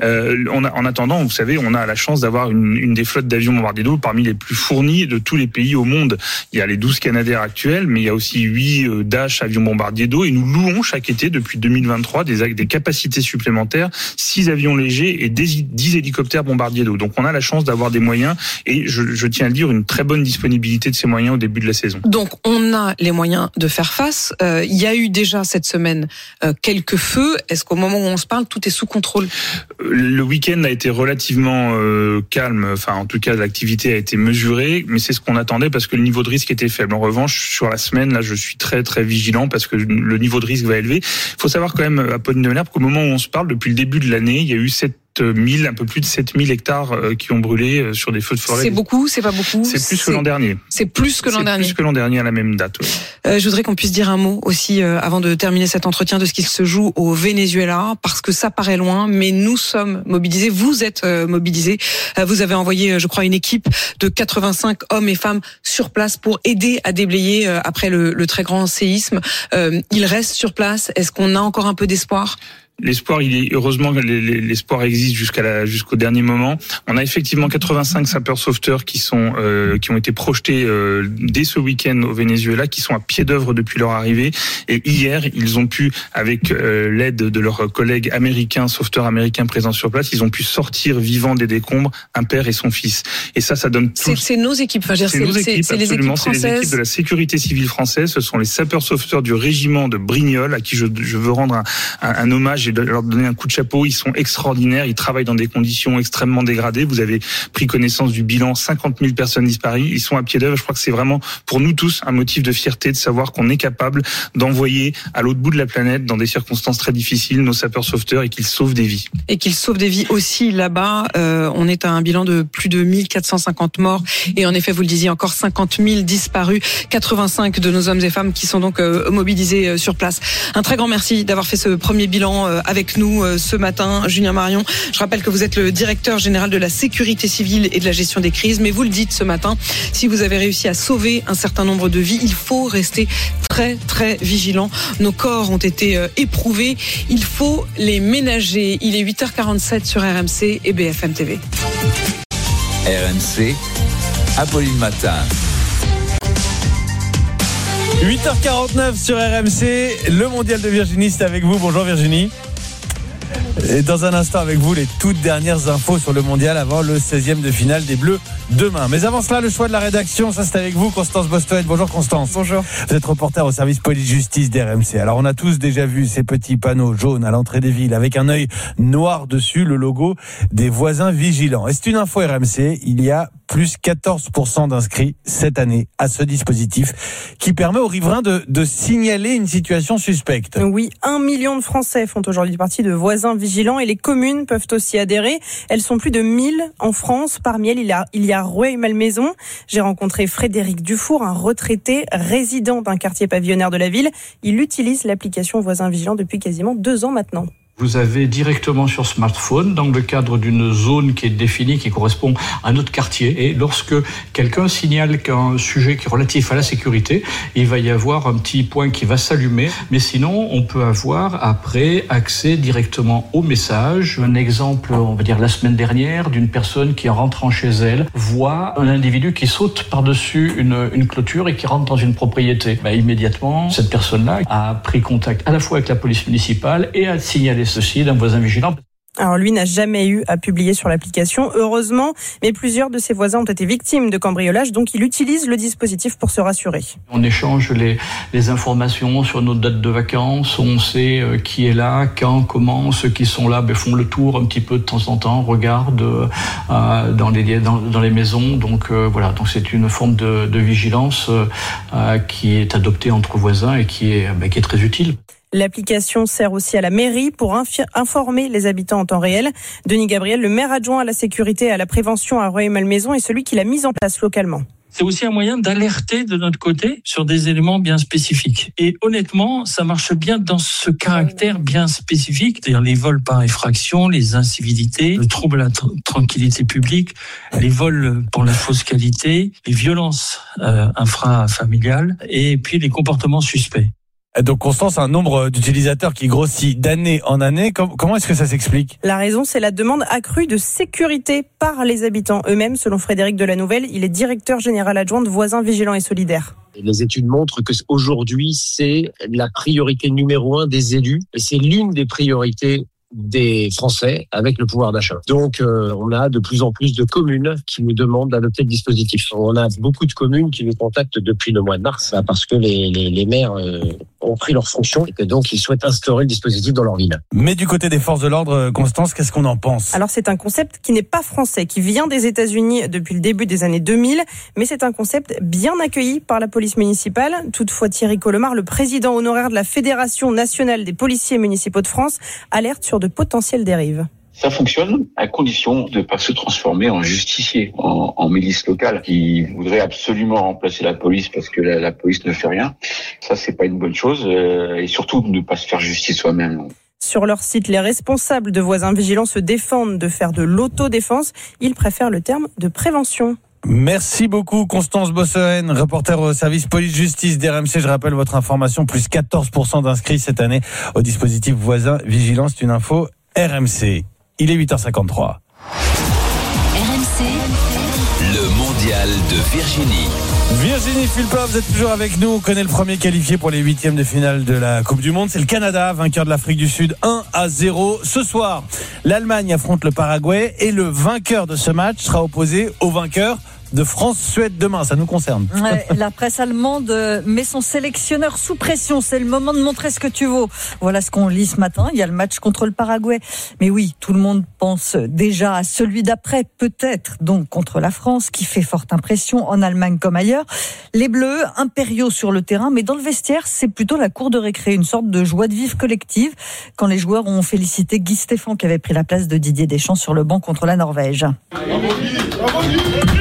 En attendant, vous savez, on a la chance d'avoir une des flottes d'avions bombardiers d'eau parmi les plus fournies de tous les pays au monde. Il y a les 12 Canadair actuels, mais il y a aussi 8 Dash avions bombardiers d'eau, et nous louons chaque été été depuis 2023 des capacités supplémentaires, 6 avions légers et 10 hélicoptères bombardiers d'eau. Donc on a la chance d'avoir des moyens et je tiens à le dire, une très bonne disponibilité de ces moyens au début de la saison. Donc on a les moyens de faire face. Il y a eu déjà cette semaine quelques feux. Est-ce qu'au moment où on se parle, tout est sous contrôle ? Le week-end a été relativement calme. Enfin, en tout cas, l'activité a été mesurée, mais c'est ce qu'on attendait parce que le niveau de risque était faible. En revanche, sur la semaine, là, je suis très très vigilant parce que le niveau de risque va élever. Il faut savoir quand même, à Apolline de Malherbe, qu'au moment où on se parle, depuis le début de l'année, il y a eu un peu plus de 7000 hectares qui ont brûlé sur des feux de forêt. C'est beaucoup, c'est pas beaucoup? C'est plus que l'an dernier. C'est plus que l'an dernier. C'est plus que l'an dernier à la même date. Oui. Je voudrais qu'on puisse dire un mot aussi, avant de terminer cet entretien, de ce qu'il se joue au Venezuela, parce que ça paraît loin, mais nous sommes mobilisés, vous êtes mobilisés. Vous avez envoyé, je crois, une équipe de 85 hommes et femmes sur place pour aider à déblayer après le très grand séisme. Ils restent sur place. Est-ce qu'on a encore un peu d'espoir ? L'espoir, heureusement que l'espoir existe jusqu'au dernier moment. On a effectivement 85 sapeurs-sauveteurs qui ont été projetés dès ce week-end au Venezuela, qui sont à pied d'œuvre depuis leur arrivée. Et hier, ils ont pu, avec l'aide de leurs collègues américains, sauveteurs américains présents sur place, ils ont pu sortir vivants des décombres un père et son fils. Et ça donne tout. C'est nos équipes. Enfin, c'est nos équipes, c'est les équipes françaises. C'est les équipes de la sécurité civile française. Ce sont les sapeurs-sauveteurs du régiment de Brignoles à qui je veux rendre un hommage et leur donner un coup de chapeau. Ils sont extraordinaires. Ils travaillent dans des conditions extrêmement dégradées. Vous avez pris connaissance du bilan, 50 000 personnes disparues. Ils sont à pied d'œuvre. Je crois que c'est vraiment pour nous tous un motif de fierté de savoir qu'on est capable d'envoyer à l'autre bout de la planète, dans des circonstances très difficiles, nos sapeurs-sauveteurs et qu'ils sauvent des vies. Et qu'ils sauvent des vies aussi là-bas. On est à un bilan de plus de 1450 morts. Et en effet, vous le disiez, encore 50 000 disparus. 85 de nos hommes et femmes qui sont donc mobilisés sur place. Un très grand merci d'avoir fait ce premier bilan avec nous ce matin, Julien Marion. Je rappelle que vous êtes le directeur général de la sécurité civile et de la gestion des crises, mais vous le dites ce matin, si vous avez réussi à sauver un certain nombre de vies, il faut rester très très vigilant. Nos corps ont été éprouvés, il faut les ménager. Il est 8h47 sur RMC et BFM TV. RMC, Apolline Matin. 8h49 sur RMC, le mondial de Virginie, c'est avec vous. Bonjour Virginie. Et dans un instant avec vous, les toutes dernières infos sur le mondial avant le 16e de finale des Bleus demain. Mais avant cela, le choix de la rédaction, ça c'est avec vous, Constance Bostoët. Bonjour Constance. Bonjour. Vous êtes reporter au service police-justice d'RMC. Alors on a tous déjà vu ces petits panneaux jaunes à l'entrée des villes avec un œil noir dessus, le logo des voisins vigilants. Et c'est une info RMC, il y a plus 14% d'inscrits cette année à ce dispositif qui permet aux riverains de signaler une situation suspecte. Oui, 1 million de Français font aujourd'hui partie de voisins vigilants et les communes peuvent aussi adhérer. Elles sont plus de 1000 en France. Parmi elles, il y a Rueil-Malmaison. J'ai rencontré Frédéric Dufour, un retraité résident d'un quartier pavillonnaire de la ville. Il utilise l'application Voisins Vigilants depuis quasiment 2 ans maintenant. Vous avez directement sur smartphone, dans le cadre d'une zone qui est définie, qui correspond à notre quartier. Et lorsque quelqu'un signale qu'un sujet qui est relatif à la sécurité, il va y avoir un petit point qui va s'allumer. Mais sinon, on peut avoir après accès directement au message. Un exemple, on va dire la semaine dernière, d'une personne qui en rentrant chez elle voit un individu qui saute par-dessus une clôture et qui rentre dans une propriété. Immédiatement, cette personne-là a pris contact à la fois avec la police municipale et a signalé ceci d'un voisin vigilant. Alors lui n'a jamais eu à publier sur l'application, heureusement, mais plusieurs de ses voisins ont été victimes de cambriolage, donc il utilise le dispositif pour se rassurer. On échange les informations sur nos dates de vacances, on sait qui est là, quand, comment, ceux qui sont là font le tour un petit peu de temps en temps, regardent dans les maisons, donc voilà, donc c'est une forme de vigilance qui est adoptée entre voisins et qui est très utile. L'application sert aussi à la mairie pour informer les habitants en temps réel. Denis Gabriel, le maire adjoint à la sécurité et à la prévention à Rueil-Malmaison, est celui qui l'a mise en place localement. C'est aussi un moyen d'alerter de notre côté sur des éléments bien spécifiques. Et honnêtement, ça marche bien dans ce caractère bien spécifique, c'est-à-dire les vols par effraction, les incivilités, le trouble à la tranquillité publique, les vols pour la fausse qualité, les violences infrafamiliales et puis les comportements suspects. Donc Constance, un nombre d'utilisateurs qui grossit d'année en année. Comment est-ce que ça s'explique ? La raison, c'est la demande accrue de sécurité par les habitants eux-mêmes. Selon Frédéric Delanouvelle, il est directeur général adjoint de Voisins Vigilants et Solidaires. Les études montrent que aujourd'hui, c'est la priorité numéro 1 des élus et c'est l'une des priorités des Français avec le pouvoir d'achat. Donc, on a de plus en plus de communes qui nous demandent d'adopter le dispositif. On a beaucoup de communes qui nous contactent depuis le mois de mars parce que les maires ont pris leurs fonctions et que donc ils souhaitent instaurer le dispositif dans leur ville. Mais du côté des forces de l'ordre, Constance, qu'est-ce qu'on en pense ? Alors, c'est un concept qui n'est pas français, qui vient des États-Unis depuis le début des années 2000, mais c'est un concept bien accueilli par la police municipale. Toutefois, Thierry Colomar, le président honoraire de la Fédération nationale des policiers municipaux de France, alerte sur de potentielles dérives. Ça fonctionne à condition de ne pas se transformer en justicier, en milice locale qui voudrait absolument remplacer la police parce que la police ne fait rien. Ça, c'est pas une bonne chose et surtout de ne pas se faire justice soi-même. Sur leur site, les responsables de Voisins Vigilants se défendent de faire de l'autodéfense. Ils préfèrent le terme de prévention. Merci beaucoup Constance Bossoen, reporter au service police-justice d'RMC. Je rappelle votre information, plus 14% d'inscrits cette année au dispositif Voisins Vigilants. C'est une info RMC. Il est 8h53. RMC, le mondial de Virginie. Virginie Fulpin, vous êtes toujours avec nous. On connaît le premier qualifié pour les 8e de finale de la Coupe du Monde. C'est le Canada, vainqueur de l'Afrique du Sud 1-0. Ce soir, l'Allemagne affronte le Paraguay et le vainqueur de ce match sera opposé au vainqueur de France-Suède demain, ça nous concerne. Ouais, la presse allemande met son sélectionneur sous pression. C'est le moment de montrer ce que tu vaux. Voilà ce qu'on lit ce matin. Il y a le match contre le Paraguay. Mais oui, tout le monde pense déjà à celui d'après, peut-être donc contre la France, qui fait forte impression en Allemagne comme ailleurs. Les Bleus, impériaux sur le terrain, mais dans le vestiaire, c'est plutôt la cour de récré, une sorte de joie de vivre collective, quand les joueurs ont félicité Guy Stéphane qui avait pris la place de Didier Deschamps sur le banc contre la Norvège. Bravo Guy, bravo Guy.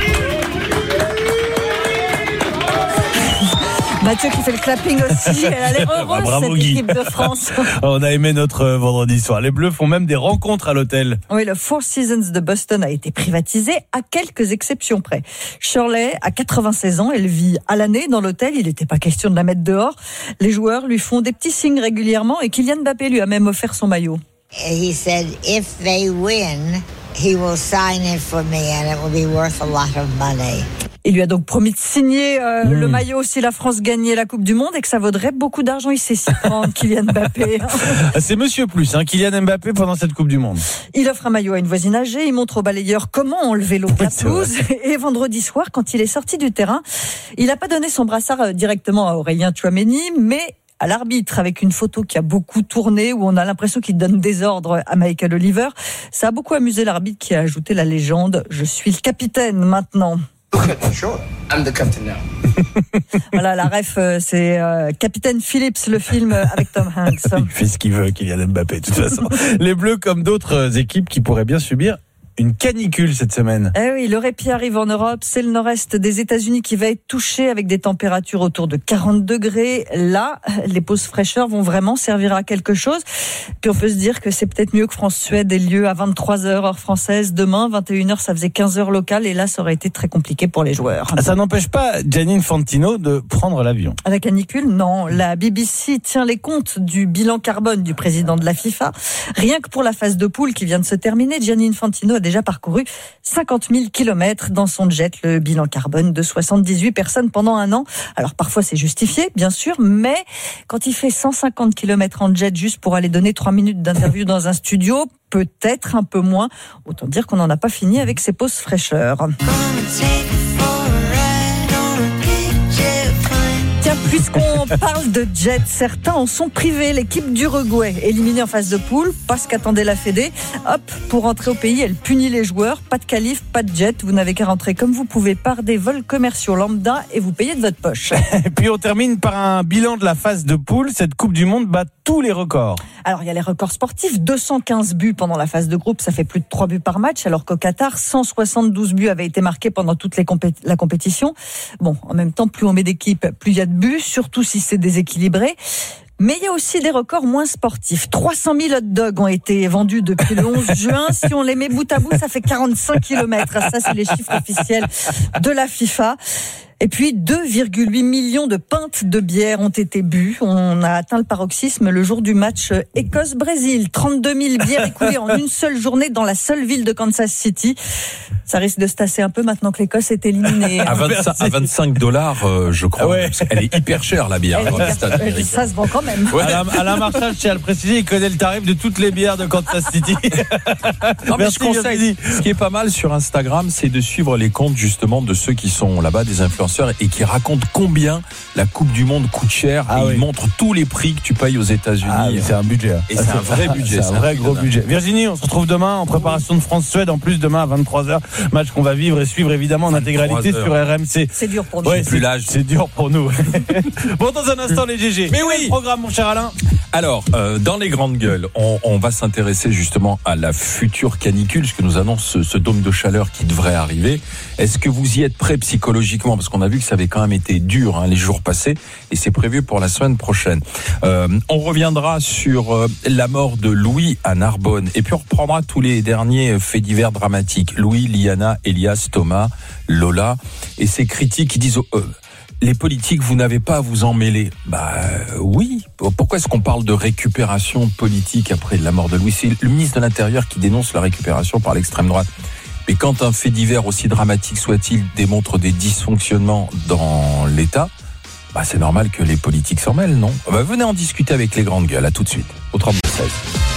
Mathieu qui fait le clapping aussi, elle a l'air heureuse cette équipe de France. On a aimé notre vendredi soir. Les Bleus font même des rencontres à l'hôtel. Oui, le Four Seasons de Boston a été privatisé à quelques exceptions près. Shirley a 96 ans, elle vit à l'année dans l'hôtel, il n'était pas question de la mettre dehors. Les joueurs lui font des petits signes régulièrement et Kylian Mbappé lui a même offert son maillot. He said if they win, he will sign it for me and it will be worth a lot of money. Il lui a donc promis de signer le maillot si la France gagnait la Coupe du Monde et que ça vaudrait beaucoup d'argent. Il sait s'y prendre, Kylian Mbappé. C'est Monsieur Plus, Kylian Mbappé pendant cette Coupe du Monde. Il offre un maillot à une voisine âgée, il montre au balayeur comment enlever l'eau de la pelouse. Et vendredi soir, quand il est sorti du terrain, il n'a pas donné son brassard directement à Aurélien Tchouaméni, mais à l'arbitre, avec une photo qui a beaucoup tourné, où on a l'impression qu'il donne des ordres à Michael Oliver. Ça a beaucoup amusé l'arbitre qui a ajouté la légende « Je suis le capitaine maintenant ». Sure, I'm the captain now. Voilà, la ref, c'est Capitaine Phillips, le film avec Tom Hanks. Il fait ce qu'il veut, Kylian Mbappé, de toute façon. Les Bleus, comme d'autres équipes qui pourraient bien subir une canicule cette semaine. Eh oui, le répit arrive en Europe. C'est le nord-est des États-Unis qui va être touché avec des températures autour de 40 degrés. Là, les pauses fraîcheurs vont vraiment servir à quelque chose. Puis on peut se dire que c'est peut-être mieux que France-Suède ait lieu à 23h heure française. Demain, 21h, ça faisait 15h local. Et là, ça aurait été très compliqué pour les joueurs. Ça n'empêche pas Gianni Infantino de prendre l'avion. À la canicule, non. La BBC tient les comptes du bilan carbone du président de la FIFA. Rien que pour la phase de poule qui vient de se terminer, Gianni Infantino a déjà parcouru 50 000 kilomètres dans son jet, le bilan carbone de 78 personnes pendant un an. Alors parfois c'est justifié, bien sûr, mais quand il fait 150 kilomètres en jet juste pour aller donner 3 minutes d'interview dans un studio, peut-être un peu moins. Autant dire qu'on n'en a pas fini avec ses pauses fraîcheurs. Tiens, puisqu'on parle de jet, certains en sont privés. L'équipe d'Uruguay, éliminée en phase de poule, pas ce qu'attendait la Fédé. Hop, pour rentrer au pays, elle punit les joueurs. Pas de qualif, pas de jet. Vous n'avez qu'à rentrer comme vous pouvez par des vols commerciaux lambda et vous payez de votre poche. Et puis on termine par un bilan de la phase de poule. Cette Coupe du Monde bat tous les records. Alors il y a les records sportifs. 215 buts pendant la phase de groupe, ça fait plus de 3 buts par match. Alors qu'au Qatar, 172 buts avaient été marqués pendant toute la compétition. Bon, en même temps, plus on met d'équipes, plus il y a de buts, surtout si c'est déséquilibré. Mais il y a aussi des records moins sportifs. 300 000 hot dogs ont été vendus depuis le 11 juin. Si on les met bout à bout, ça fait 45 kilomètres. Ça, c'est les chiffres officiels de la FIFA. Et puis 2,8 millions de pintes de bière ont été bues. On a atteint le paroxysme le jour du match Écosse-Brésil. 32 000 bières écoulées en une seule journée dans la seule ville de Kansas City. Ça risque de se tasser un peu maintenant que l'Écosse est éliminée. À $25, je crois. Ouais. Elle est hyper chère, la bière. Ça se vend quand même. Ouais. Alain Marchal, je tiens à le préciser, il connaît le tarif de toutes les bières de Kansas City. Non, mais je conseille. Ce qui est pas mal sur Instagram, c'est de suivre les comptes justement de ceux qui sont là-bas, des influenceurs, et qui racontent combien la Coupe du Monde coûte cher. Ils montrent tous les prix que tu payes aux États-Unis. C'est un budget. Et c'est un vrai budget. C'est un vrai gros budget. Virginie, on se retrouve demain en préparation de France-Suède. En plus, demain à 23h, match qu'on va vivre et suivre évidemment en intégralité sur RMC. C'est dur pour nous. Ouais, c'est dur pour nous. Bon, dans un instant, les GG. Mais oui. Programme, mon cher Alain. Alors, dans les grandes gueules, on va s'intéresser justement à la future canicule, ce que nous annonce ce dôme de chaleur qui devrait arriver. Est-ce que vous y êtes prêts psychologiquement? Parce qu'on a vu que ça avait quand même été dur les jours passés, et c'est prévu pour la semaine prochaine. On reviendra sur la mort de Louis à Narbonne, et puis on reprendra tous les derniers faits divers dramatiques. Louis, Liana, Elias, Thomas, Lola, et ces critiques qui disent... les politiques, vous n'avez pas à vous en mêler. Oui. Pourquoi est-ce qu'on parle de récupération politique après la mort de Louis? C'est le ministre de l'Intérieur qui dénonce la récupération par l'extrême droite. Mais quand un fait divers, aussi dramatique soit-il, démontre des dysfonctionnements dans l'État, c'est normal que les politiques s'en mêlent, non? Venez en discuter avec les grandes gueules. À tout de suite, au 32-16.